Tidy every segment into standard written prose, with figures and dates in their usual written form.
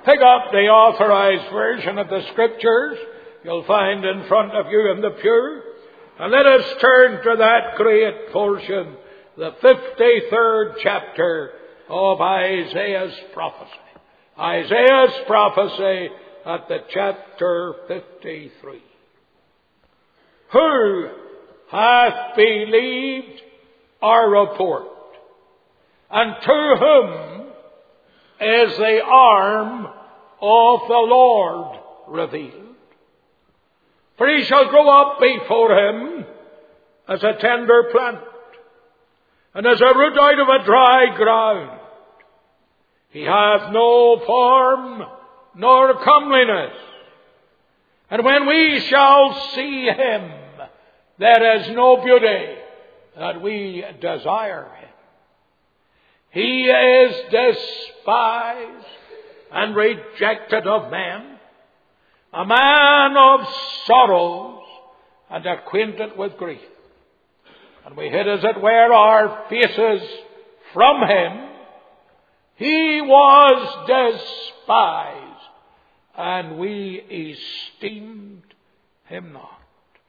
Pick up the Authorized Version of the Scriptures you'll find in front of you in the pew. And let us turn to that great portion, the 53rd chapter of Isaiah's prophecy. Isaiah's prophecy at the chapter 53. Who hath believed our report? And to whom is the arm of the Lord revealed? For he shall grow up before him as a tender plant, and as a root out of a dry ground. He hath no form nor comeliness. And when we shall see him, there is no beauty that we desire him. He is despised and rejected of men, a man of sorrows and acquainted with grief. And we hid, as it were, our faces from him. He was despised, and we esteemed him not.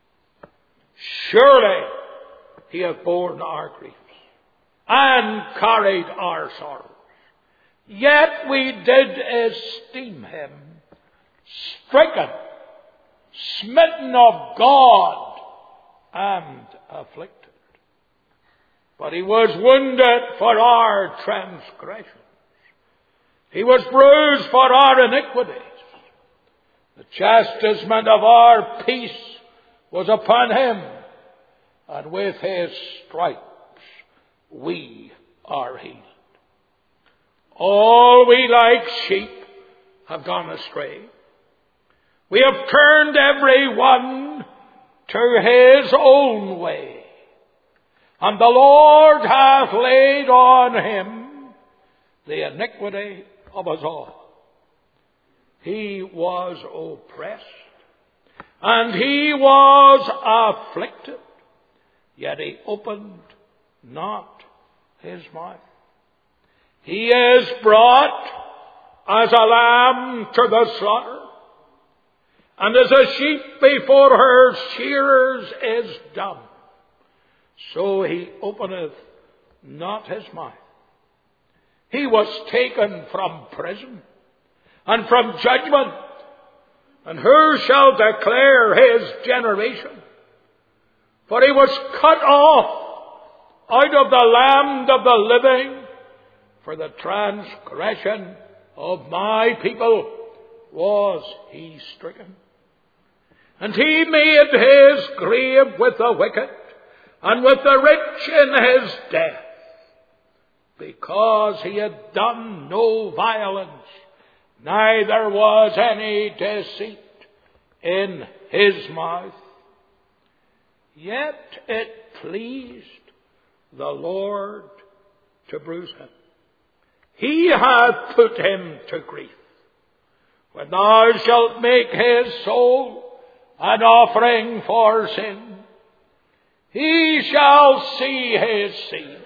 Surely he hath borne our griefs and carried our sorrows. Yet we did esteem him stricken, smitten of God, and afflicted. But he was wounded for our transgressions. He was bruised for our iniquities. The chastisement of our peace was upon him, and with his stripes we are healed. All we like sheep have gone astray. We have turned every one to his own way, and the Lord hath laid on him the iniquity of us all. He was oppressed, and he was afflicted, yet he opened not his mouth. He is brought as a lamb to the slaughter, and as a sheep before her shearers is dumb, so he openeth not his mouth. He was taken from prison and from judgment, and who shall declare his generation? For he was cut off out of the land of the living. For the transgression of my people was he stricken. And he made his grave with the wicked, and with the rich in his death, because he had done no violence, neither was any deceit in his mouth. Yet it pleased the Lord to bruise him. He hath put him to grief. When thou shalt make his soul an offering for sin, he shall see his seed.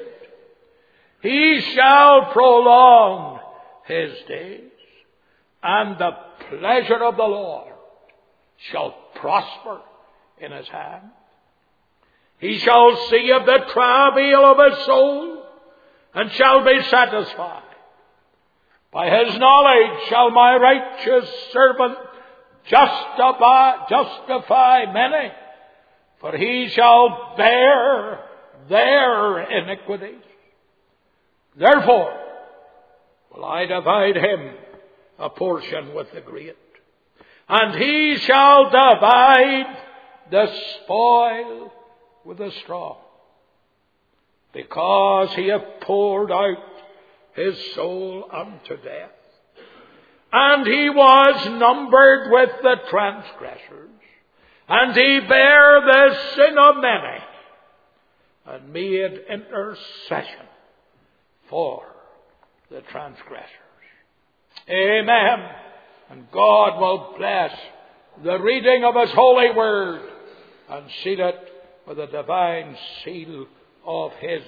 He shall prolong his days, and the pleasure of the Lord shall prosper in his hand. He shall see of the travail of his soul, and shall be satisfied. By his knowledge shall my righteous servant justify many, for he shall bear their iniquities. Therefore will I divide him a portion with the great, and he shall divide the spoil with the strong, because he hath poured out his soul unto death, and he was numbered with the transgressors, and he bare the sin of many, and made intercession for the transgressors. Amen. And God will bless the reading of his holy word, and seal it with the divine seal of his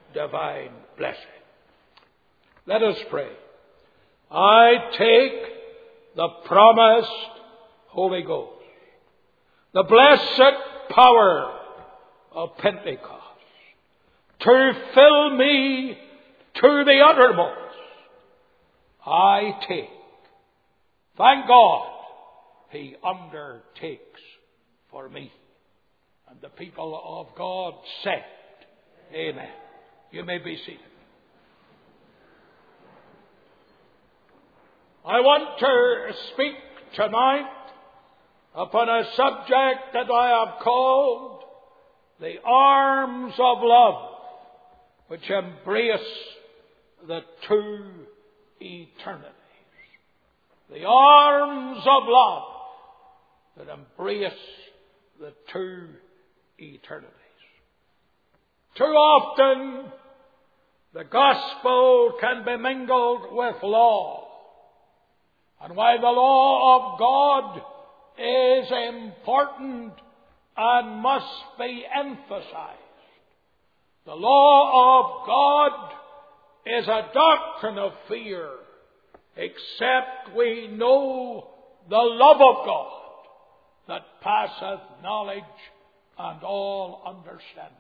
divine blessing. Let us pray. I take the promised Holy Ghost. The blessed power of Pentecost to fill me to the uttermost. I take. Thank God He undertakes for me. And the people of God said, Amen. You may be seated. I want to speak tonight upon a subject that I have called the arms of love, which embrace the two eternities. The arms of love that embrace the two eternities. Too often the gospel can be mingled with law. And while the law of God is important and must be emphasized, the law of God is a doctrine of fear, except we know the love of God that passeth knowledge and all understanding.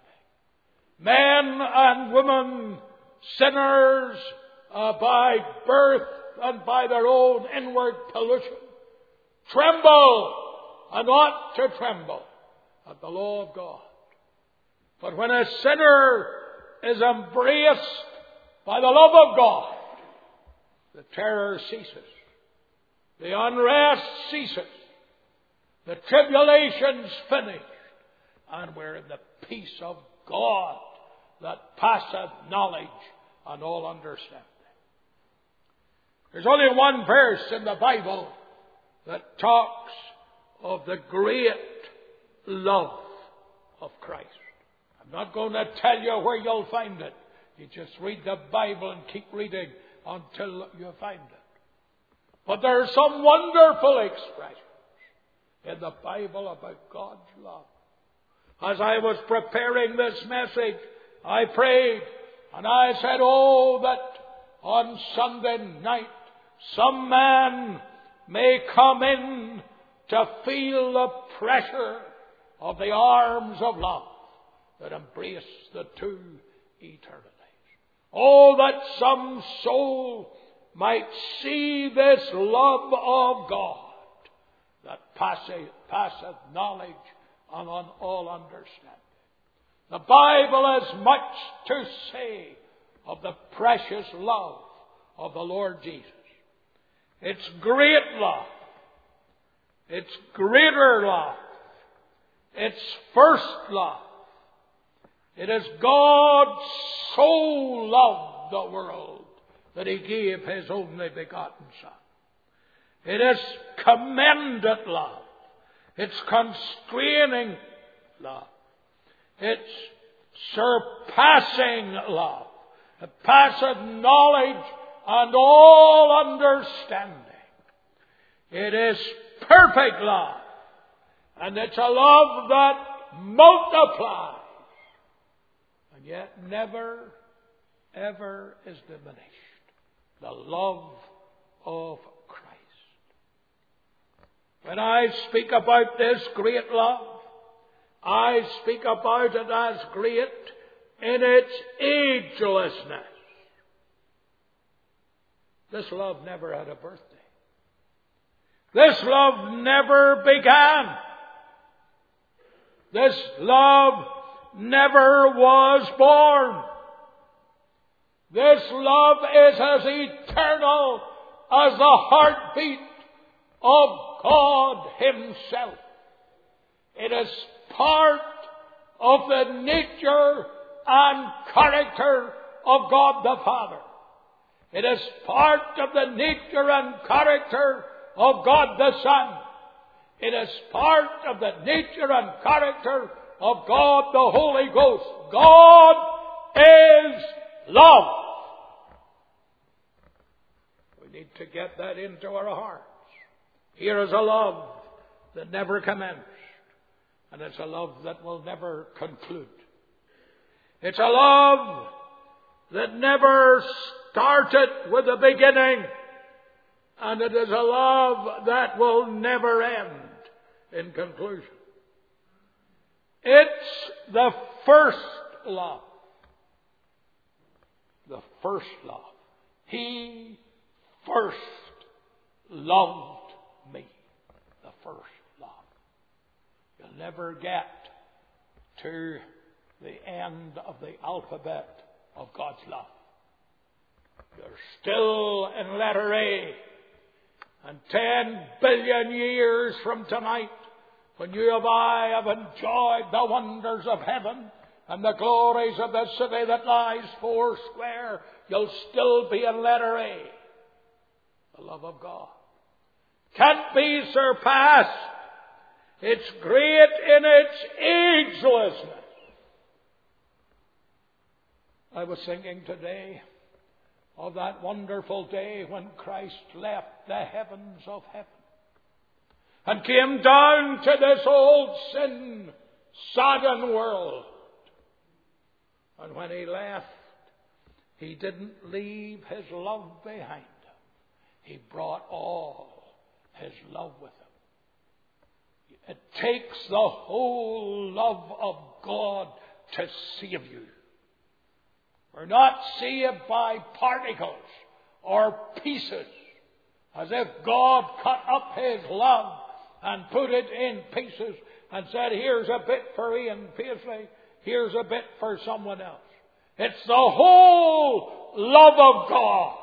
Men and women, sinners by birth and by their own inward pollution, tremble and ought to tremble at the law of God. But when a sinner is embraced by the love of God, the terror ceases, the unrest ceases, the tribulation's finished, and we're in the peace of God that passeth knowledge and all understanding. There's only one verse in the Bible that talks of the great love of Christ. I'm not going to tell you where you'll find it. You just read the Bible and keep reading until you find it. But there are some wonderful expressions in the Bible about God's love. As I was preparing this message, I prayed and I said, oh, that on Sunday night some man may come in to feel the pressure of the arms of love that embrace the two eternities. Oh, that some soul might see this love of God that passeth knowledge and on all understanding. The Bible has much to say of the precious love of the Lord Jesus. It's great love. It's greater love. It's first love. It is God so loved the world that He gave His only begotten Son. It is commended love. It's constraining love. It's surpassing love. It passeth knowledge and all understanding. It is perfect love. And it's a love that multiplies. And yet never, ever is diminished. The love of Christ. When I speak about this great love, I speak about it as great in its agelessness. This love never had a birthday. This love never began. This love never was born. This love is as eternal as the heartbeat of God Himself. It is part of the nature and character of God the Father. It is part of the nature and character of God the Son. It is part of the nature and character of God the Holy Ghost. God is love. We need to get that into our hearts. Here is a love that never commenced. And it's a love that will never conclude. It's a love that never started with the beginning And it is a love that will never end. In conclusion, it's the first love. The first love. He first loved me. The first love. You'll never get to the end of the alphabet of God's love. You're still in letter A. And 10 billion years from tonight, when you and I have enjoyed the wonders of heaven and the glories of the city that lies four square, you'll still be in letter A. The love of God can't be surpassed. It's great in its agelessness. I was thinking today of that wonderful day when Christ left the heavens of heaven and came down to this old sin-sodden world. And when he left, he didn't leave his love behind him. He brought all his love with him. It takes the whole love of God to save you. We're not saved by particles or pieces, as if God cut up his love and put it in pieces and said, here's a bit for Ian Paisley, here's a bit for someone else. It's the whole love of God.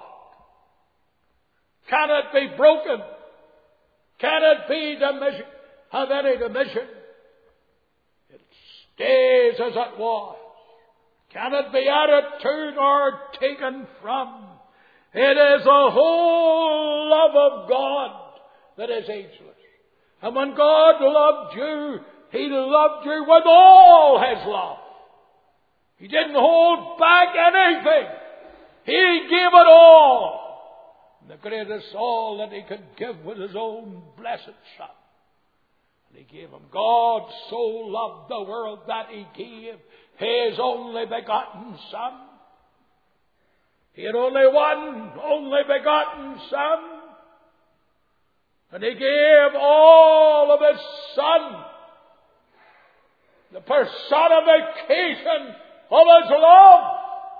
Can it be broken? Can it be have any diminution? It stays as it was. Can it be added to or taken from? It is the whole love of God that is ageless. And when God loved you, He loved you with all His love. He didn't hold back anything. He gave it all. And the greatest all that He could give was His own blessed Son. And He gave Him. God so loved the world that He gave His only begotten Son. He had only one only begotten Son. And He gave all of His Son, the personification of His love.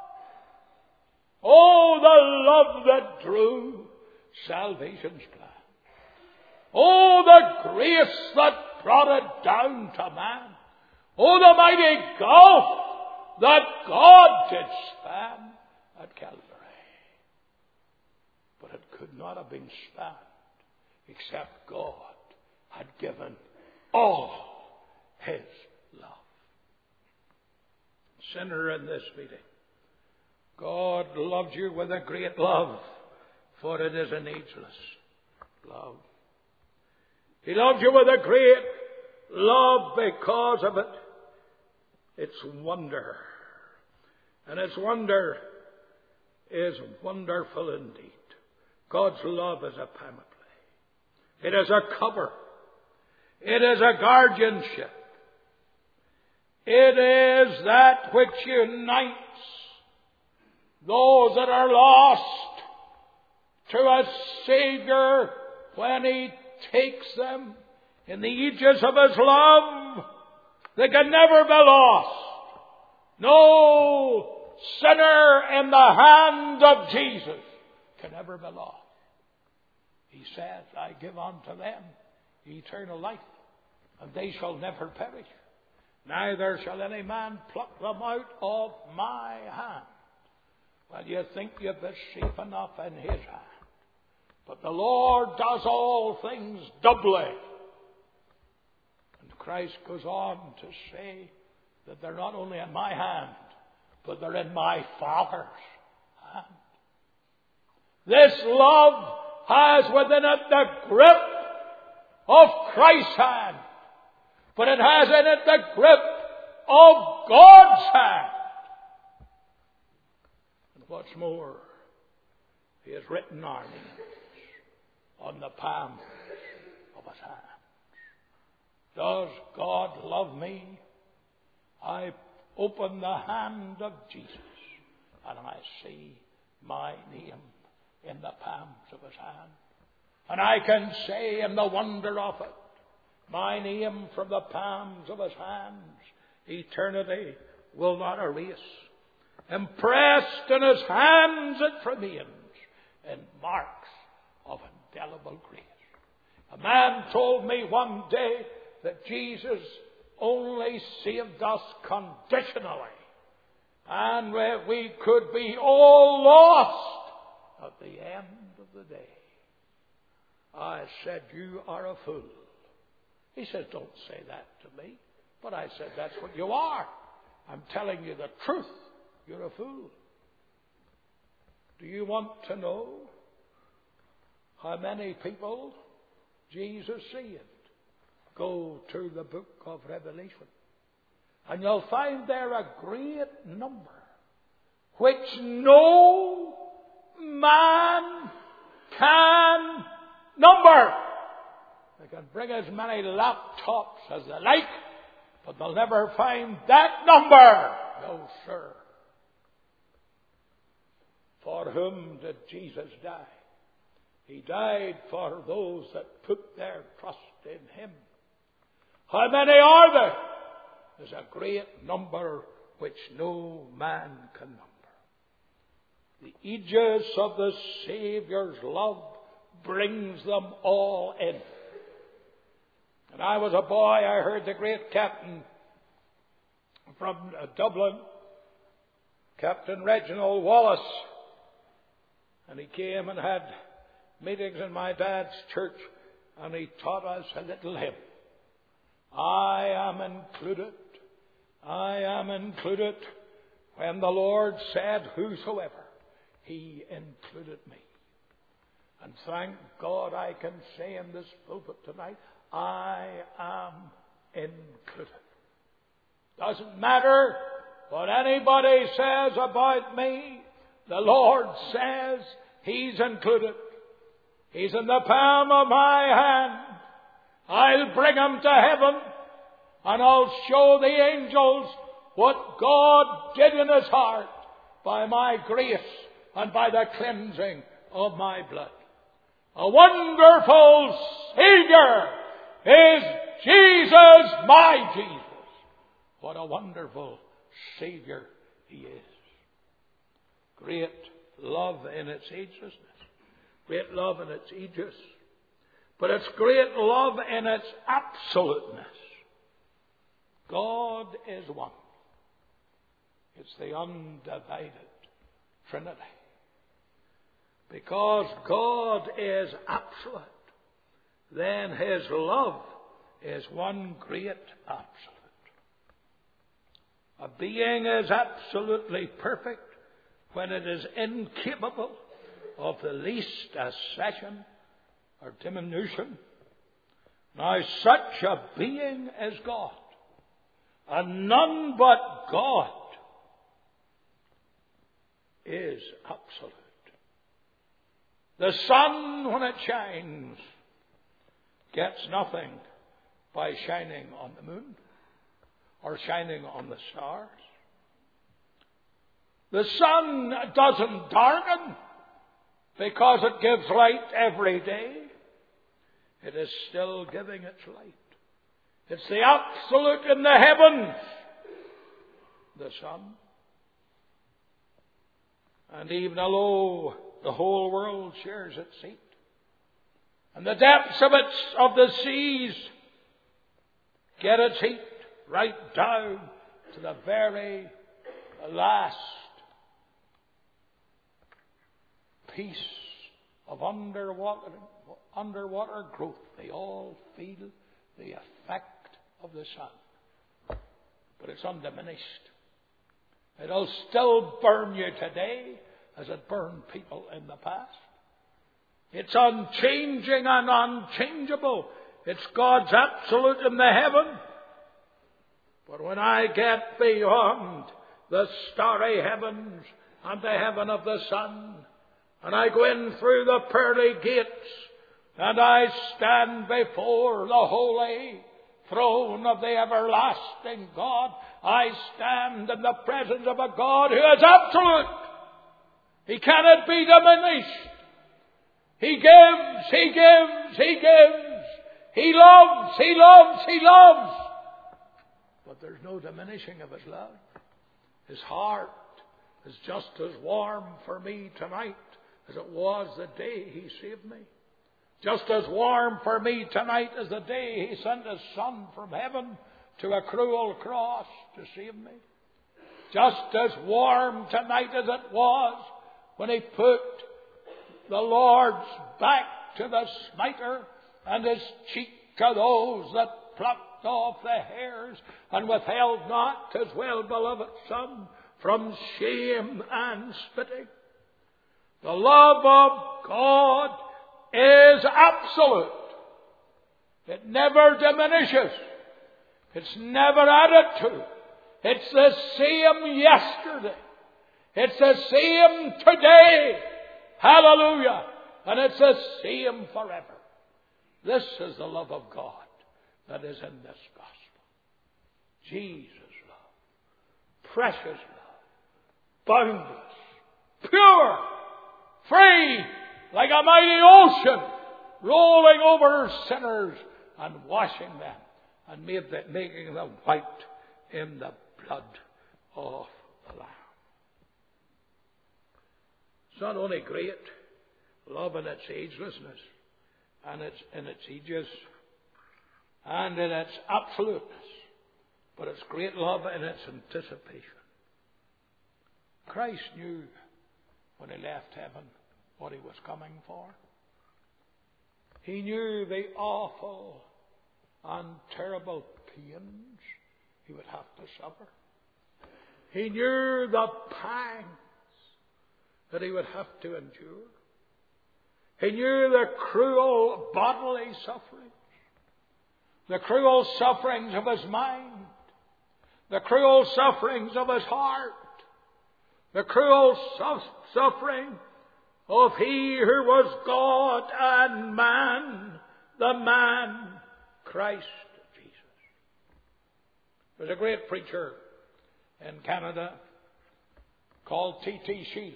Oh, the love that drew salvation's plan. Oh, the grace that brought it down to man. Oh, the mighty gulf that God did span at Calvary. But it could not have been spanned except God had given all His love. Sinner in this meeting, God loved you with a great love, for it is an ageless love. He loved you with a great love because of it. It's wonder. And its wonder is wonderful indeed. God's love is a panoply. It is a cover. It is a guardianship. It is that which unites those that are lost to a Savior when He takes them in the aegis of His love. They can never be lost. No sinner in the hand of Jesus can ever be lost. He says, I give unto them eternal life, and they shall never perish. Neither shall any man pluck them out of my hand. Well, you think you've been safe enough in His hand. But the Lord does all things doubly. And Christ goes on to say that they're not only in my hand, but they're in my Father's hand. This love has within it the grip of Christ's hand, but it has in it the grip of God's hand. And what's more, He has written our names on the palms of His hand. Does God love me? I open the hand of Jesus and I see my name in the palms of His hand. And I can say in the wonder of it, my name from the palms of his hands, eternity will not erase. Impressed in his hands it remains in marks of indelible grace. A man told me one day that Jesus only saved us conditionally, and we could be all lost at the end of the day. I said, you are a fool. He said, don't say that to me. But I said, that's what you are. I'm telling you the truth. You're a fool. Do you want to know how many people Jesus saved? Go to the book of Revelation, and you'll find there a great number which no man can number. They can bring as many laptops as they like, but they'll never find that number. No, sir. For whom did Jesus die? He died for those that put their trust in him. How many are there? There's a great number which no man can number. The aegis of the Saviour's love brings them all in. When I was a boy, I heard the great captain from Dublin, Captain Reginald Wallace, and he came and had meetings in my dad's church, and he taught us a little hymn. I am included, I am included. When the Lord said, whosoever, he included me. And thank God I can say in this pulpit tonight, I am included. Doesn't matter what anybody says about me. The Lord says he's included. He's in the palm of my hand. I'll bring him to heaven, and I'll show the angels what God did in his heart by my grace and by the cleansing of my blood. A wonderful Savior is Jesus, my Jesus. What a wonderful Savior he is. Great love in its agelessness. Great love in its aegis. But it's great love in its absoluteness. God is one. It's the undivided Trinity. Because God is absolute, then his love is one great absolute. A being is absolutely perfect when it is incapable of the least accession or diminution. Now such a being is God, and none but God is absolute. The sun, when it shines, gets nothing by shining on the moon or shining on the stars. The sun doesn't darken because it gives light every day. It is still giving its light. It's the absolute in the heavens, the sun. And even although the whole world shares its heat, and the depths of the seas get its heat right down to the very last piece of underwater growth, they all feel the effect of the sun. But it's undiminished. It'll still burn you today as it burned people in the past. It's unchanging and unchangeable. It's God's absolute in the heaven. But when I get beyond the starry heavens and the heaven of the sun, and I go in through the pearly gates, and I stand before the holy throne of the everlasting God, I stand in the presence of a God who is absolute. He cannot be diminished. He gives, He gives, He gives. He loves, He loves, He loves. But there's no diminishing of His love. His heart is just as warm for me tonight as it was the day He saved me. Just as warm for me tonight as the day He sent His Son from heaven to a cruel cross to save me. Just as warm tonight as it was when He put the Lord's back to the smiter and His cheek to those that plucked off the hairs and withheld not His well-beloved Son from shame and spitting. The love of God is absolute. It never diminishes. It's never added to. It's the same yesterday. It's the same today. Hallelujah. And it's the same forever. This is the love of God that is in this gospel. Jesus' love. Precious love. Boundless. Pure. Free. Like a mighty ocean. Rolling over sinners and washing them. And making them white in the blood of the Lamb. It's not only great love in its agelessness and in its ages and in its absoluteness, but it's great love in its anticipation. Christ knew when He left heaven what He was coming for. He knew the awful and terrible pains He would have to suffer. He knew the pangs that He would have to endure. He knew the cruel bodily sufferings, the cruel sufferings of His mind, the cruel sufferings of His heart, the cruel suffering of He who was God and man, the man Christ Jesus. There's a great preacher in Canada called T.T. Shields.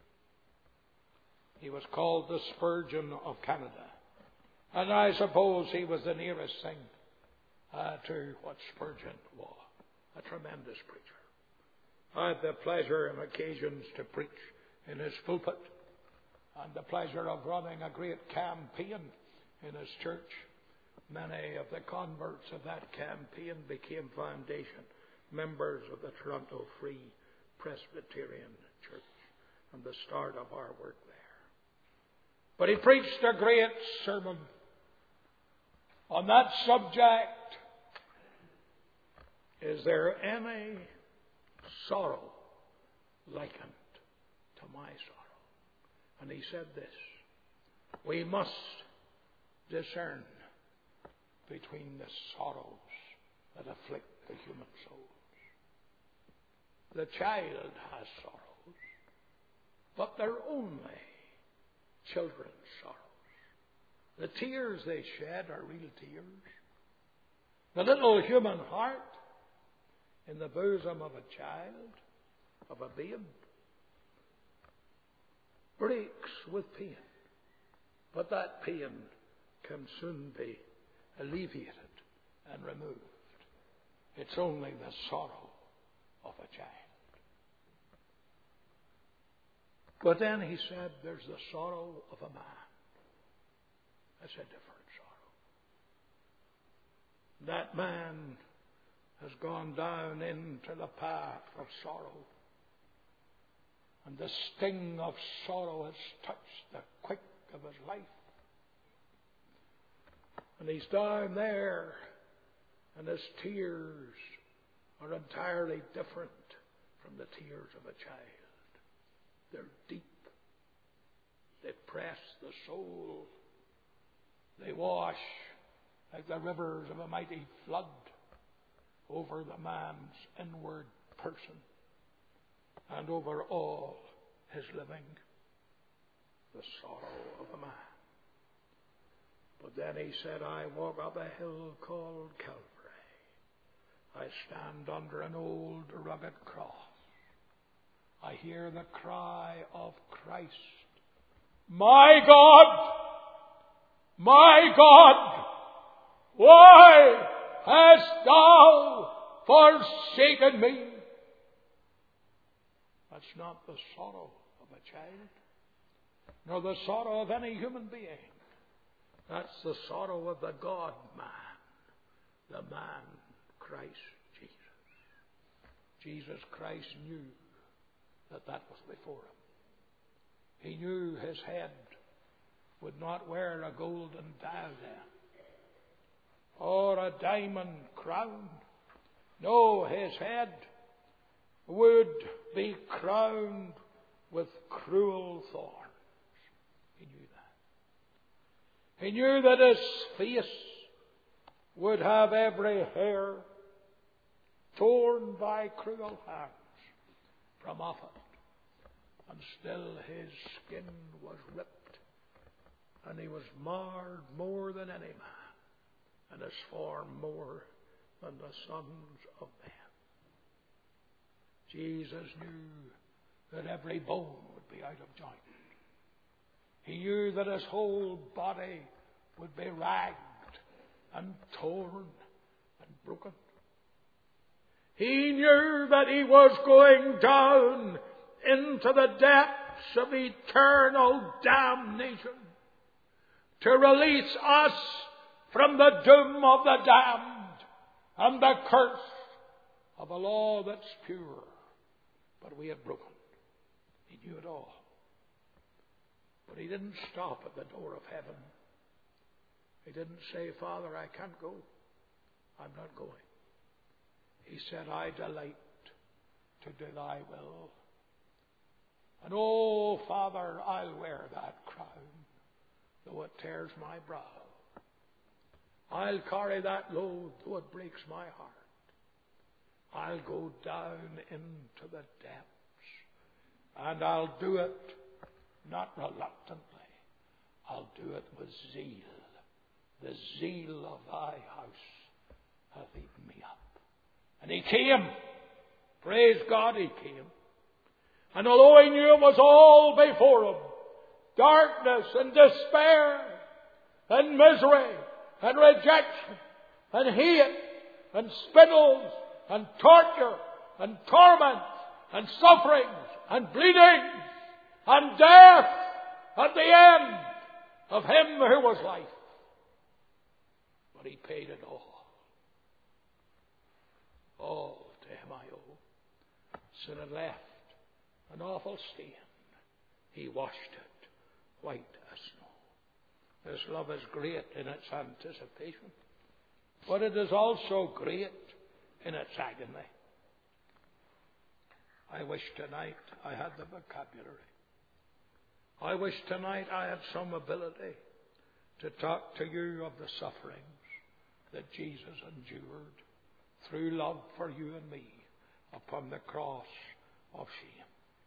He was called the Spurgeon of Canada. And I suppose he was the nearest thing to what Spurgeon was. A tremendous preacher. I had the pleasure and occasions to preach in his pulpit and the pleasure of running a great campaign in his church. Many of the converts of that campaign became foundation members of the Toronto Free Presbyterian Church and the start of our work there. But he preached a great sermon on that subject. Is there any sorrow likened to my sorrow? And he said this: we must discern between the sorrows that afflict the human souls. The child has sorrows, but they're only children's sorrows. The tears they shed are real tears. The little human heart in the bosom of a child, of a babe, breaks with pain. But that pain can soon be alleviated and removed. It's only the sorrow of a child. But then he said there's the sorrow of a man. That's a different sorrow. That man has gone down into the path of sorrow. And the sting of sorrow has touched the quick of his life. And he's down there, and his tears are entirely different from the tears of a child. They're deep. They press the soul. They wash like the rivers of a mighty flood over the man's inward person and over all his living. The sorrow of a man. But then he said, I walk up a hill called Calvary. I stand under an old rugged cross. I hear the cry of Christ, My God, my God, why hast thou forsaken me? That's not the sorrow of a child, nor the sorrow of any human being. That's the sorrow of the God-man, the man Christ Jesus. Jesus Christ knew that was before him. He knew his head would not wear a golden diadem or a diamond crown. No, his head would be crowned with cruel thorns. He knew that. He knew that his face would have every hair torn by cruel hands from off it. And still his skin was ripped, and he was marred more than any man, and his form more than the sons of men. Jesus knew that every bone would be out of joint. He knew that his whole body would be ragged and torn and broken. He knew that he was going down into the depths of eternal damnation to release us from the doom of the damned and the curse of a law that's pure, but we had broken. He knew it all. But he didn't stop at the door of heaven. He didn't say, Father, I can't go. I'm not going. He said, I delight to do thy will. And oh, Father, I'll wear that crown, though it tears my brow. I'll carry that load, though it breaks my heart. I'll go down into the depths, and I'll do it not reluctantly. I'll do it with zeal. The zeal of thy house hath eaten me up. And he came. Praise God, he came. And although he knew it was all before him, darkness and despair and misery and rejection and hate and spittle and torture and torment and sufferings and bleeding and death at the end of him who was life. But he paid it all. All to him I owe. Sin had left an awful stain. He washed it white as snow. His love is great in its anticipation, but it is also great in its agony. I wish tonight I had the vocabulary. I wish tonight I had some ability to talk to you of the sufferings that Jesus endured through love for you and me upon the cross of shame.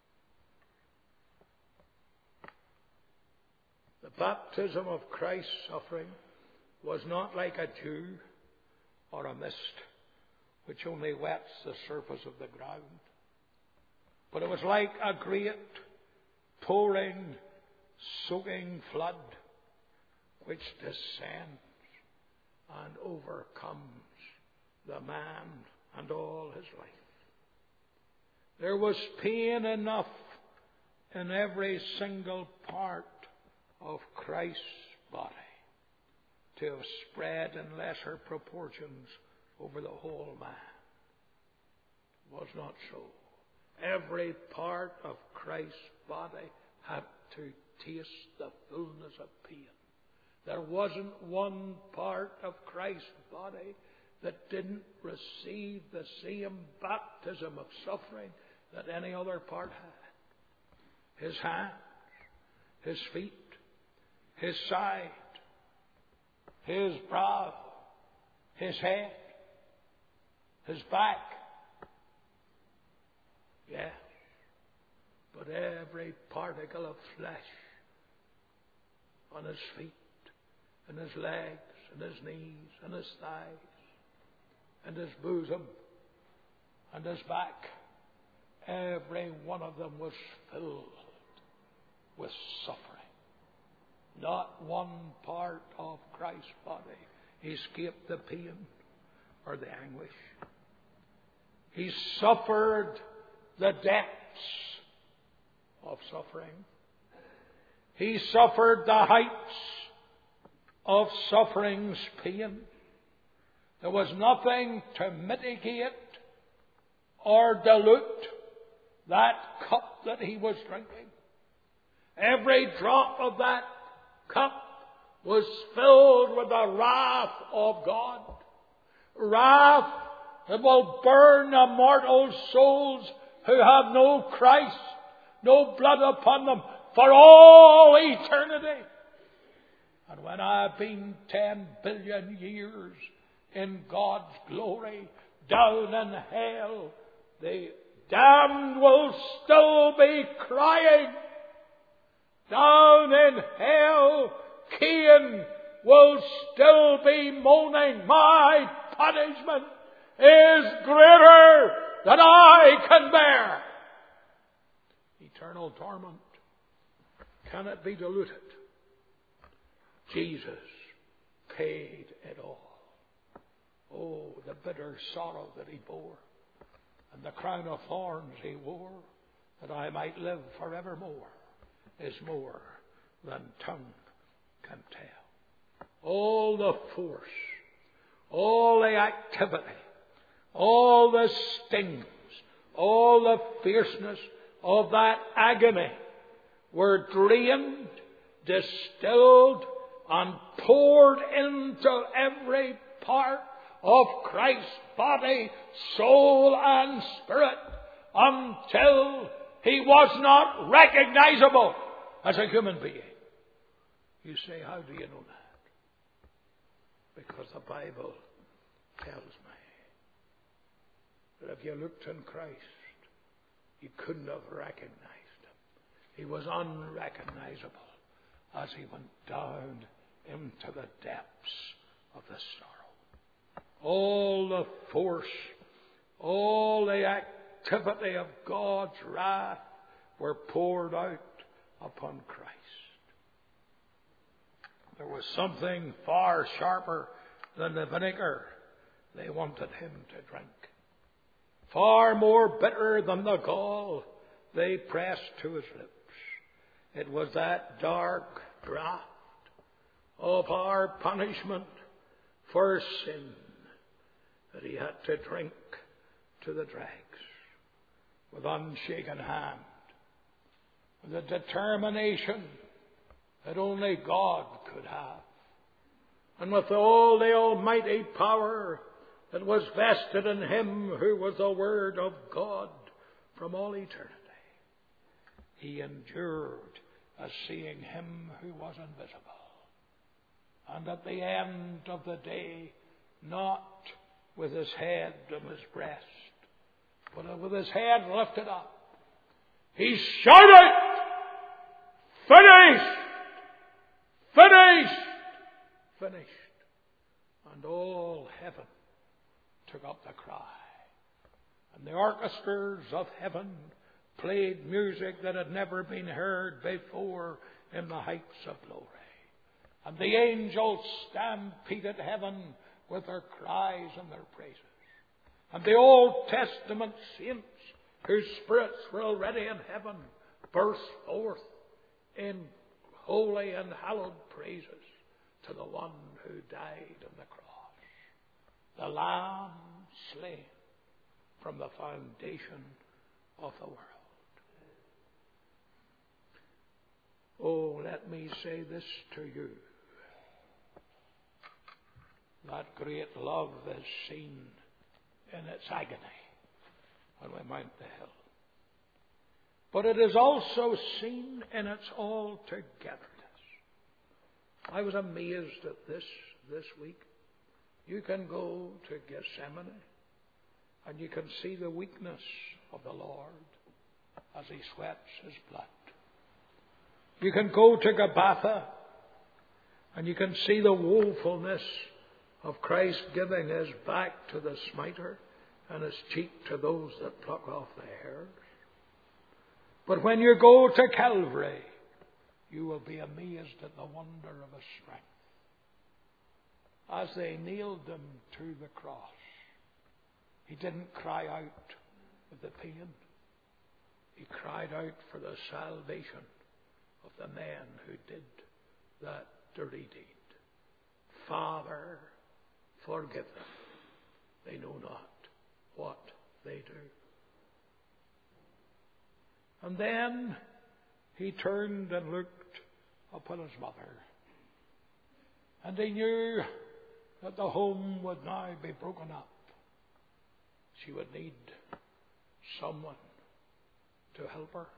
The baptism of Christ's suffering was not like a dew or a mist which only wets the surface of the ground, but it was like a great pouring, soaking flood which descends and overcomes the man and all his life. There was pain enough in every single part of Christ's body to have spread in lesser proportions over the whole man. It was not so. Every part of Christ's body had to taste the fullness of pain. There wasn't one part of Christ's body that didn't receive the same baptism of suffering that any other part had. His hands, his feet, his side, his brow, his head, his back. Yes, but every particle of flesh on his feet, and his legs, and his knees, and his thighs, and his bosom, and his back, every one of them was filled with suffering. Not one part of Christ's body escaped the pain or the anguish. He suffered the depths of suffering. He suffered the heights of suffering's pain. There was nothing to mitigate or dilute that cup that he was drinking. Every drop of that cup was filled with the wrath of God. Wrath that will burn the mortal souls who have no Christ, no blood upon them, for all eternity. And when I've been 10 billion years in God's glory, down in hell, the damned will still be crying. Down in hell, Cain will still be moaning, my punishment is greater than I can bear. Eternal torment. Can it be diluted? Jesus paid it all. Oh, the bitter sorrow that he bore, and the crown of thorns he wore, that I might live forevermore, is more than tongue can tell. All the force, all the activity, all the stings, all the fierceness of that agony were drained, distilled, and poured into every part of Christ's body, soul, and spirit, until he was not recognizable as a human being. You say, how do you know that? Because the Bible tells me that if you looked in Christ, you couldn't have recognized him. He was unrecognizable as he went down into the depths of the sorrow. All the force, all the activity of God's wrath were poured out upon Christ. There was something far sharper than the vinegar they wanted him to drink. Far more bitter than the gall they pressed to his lips. It was that dark draught of our punishment for sin that he had to drink to the dregs with unshaken hand, with a determination that only God could have, and with all the almighty power that was vested in him who was the Word of God from all eternity. He endured as seeing him who was invisible. And at the end of the day, not with his head on his breast, but with his head lifted up, he shouted, "Finished! Finished! Finished!" And all heaven took up the cry. And the orchestras of heaven played music that had never been heard before in the heights of glory. And the angels stampeded heaven with their cries and their praises. And the Old Testament saints, whose spirits were already in heaven, burst forth in holy and hallowed praises to the one who died on the cross, the Lamb slain from the foundation of the world. Oh, let me say this to you. That great love is seen in its agony when we mount the hill. But it is also seen in its altogether. I was amazed at this week. You can go to Gethsemane and you can see the weakness of the Lord as he sweats his blood. You can go to Gabbatha and you can see the woefulness of Christ giving his back to the smiter and his cheek to those that pluck off the hairs. But when you go to Calvary, you will be amazed at the wonder of his strength. As they nailed him to the cross, he didn't cry out with the pain. He cried out for the salvation of the men who did that dirty deed. Father, forgive them. They know not what they do. And then he turned and looked upon his mother. And he knew that the home would now be broken up. She would need someone to help her.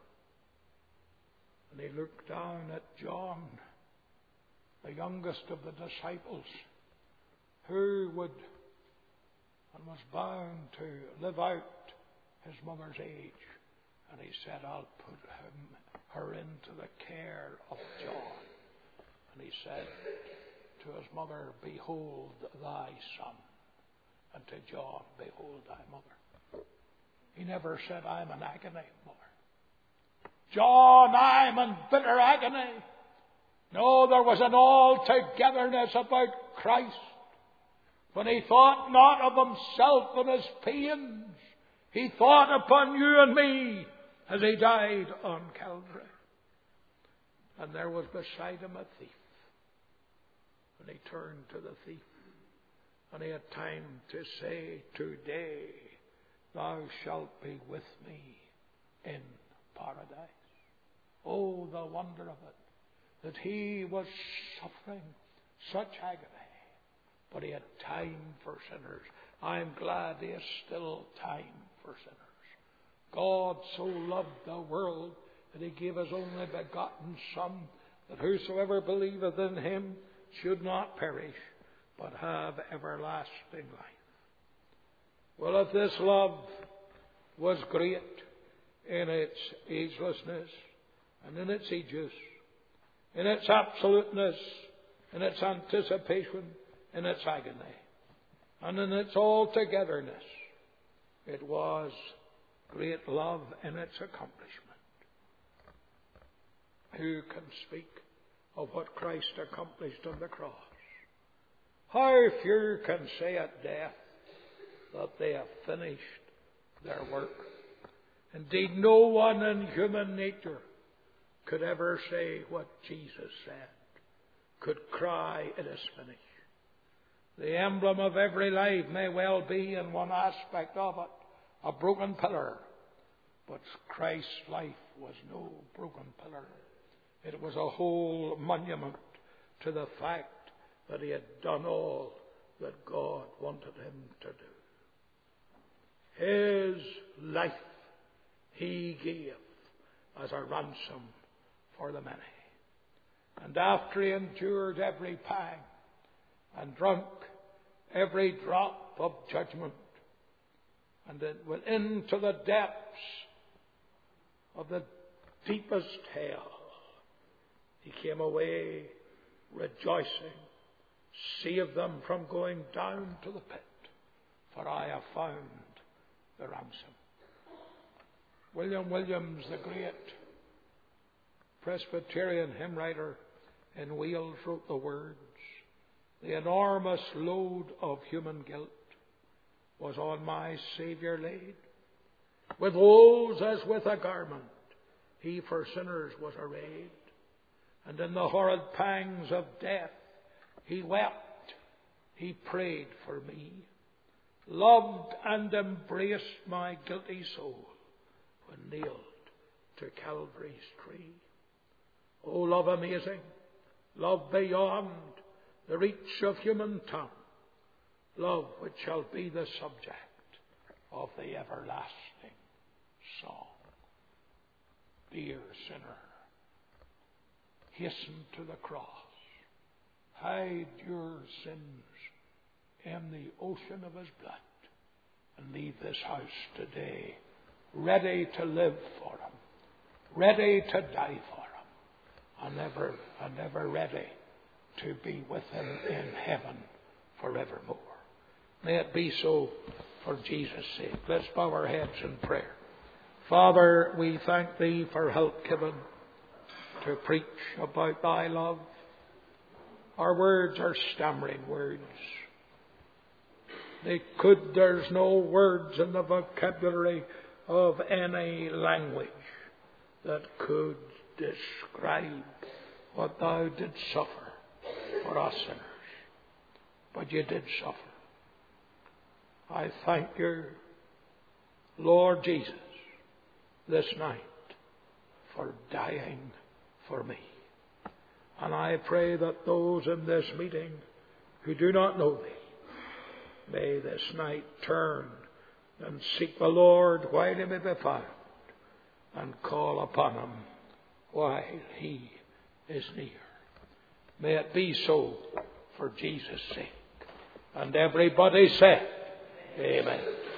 And he looked down at John, the youngest of the disciples, who would and was bound to live out his mother's age. And he said, I'll put her into the care of John. And he said to his mother, behold thy son. And to John, behold thy mother. He never said, I'm in agony, mother. John, I'm in bitter agony. No, there was an all-togetherness about Christ. When he thought not of himself and his pains, he thought upon you and me as he died on Calvary. And there was beside him a thief. And he turned to the thief. And he had time to say, today thou shalt be with me in paradise. Oh, the wonder of it, that he was suffering such agony, but he had time for sinners. I'm glad he has still time for sinners. God so loved the world that he gave his only begotten Son, that whosoever believeth in him should not perish, but have everlasting life. Well, if this love was great in its agelessness and in its aegis, in its absoluteness, in its anticipation, in its agony, and in its altogetherness, it was great love in its accomplishment. Who can speak of what Christ accomplished on the cross? How few can say at death that they have finished their work? Indeed, no one in human nature could ever say what Jesus said, could cry, it is finished. The emblem of every life may well be, in one aspect of it, a broken pillar. But Christ's life was no broken pillar. It was a whole monument to the fact that he had done all that God wanted him to do. His life he gave as a ransom for the many. And after he endured every pang and drunk every drop of judgment, and then went into the depths of the deepest hell, he came away rejoicing, saved them from going down to the pit, for I have found the ransom. William Williams, the great Presbyterian hymn writer in Wales, wrote the words, the enormous load of human guilt was on my Saviour laid. With woes as with a garment, he for sinners was arrayed. And in the horrid pangs of death, he wept, he prayed for me, loved and embraced my guilty soul when nailed to Calvary's tree. O love amazing, love beyond the reach of human tongue, love which shall be the subject of the everlasting song. Dear sinner, hasten to the cross. Hide your sins in the ocean of his blood and leave this house today ready to live for him, ready to die for him, and ever ready to be with him in heaven forevermore. May it be so for Jesus' sake. Let's bow our heads in prayer. Father, we thank thee for help given to preach about thy love. Our words are stammering words. There's no words in the vocabulary of any language that could describe what thou didst suffer for us sinners. But you did suffer. I thank you, Lord Jesus, this night for dying for me. And I pray that those in this meeting who do not know thee may this night turn and seek the Lord while he may be found, and call upon him while he is near. May it be so for Jesus' sake. And everybody said, Amen.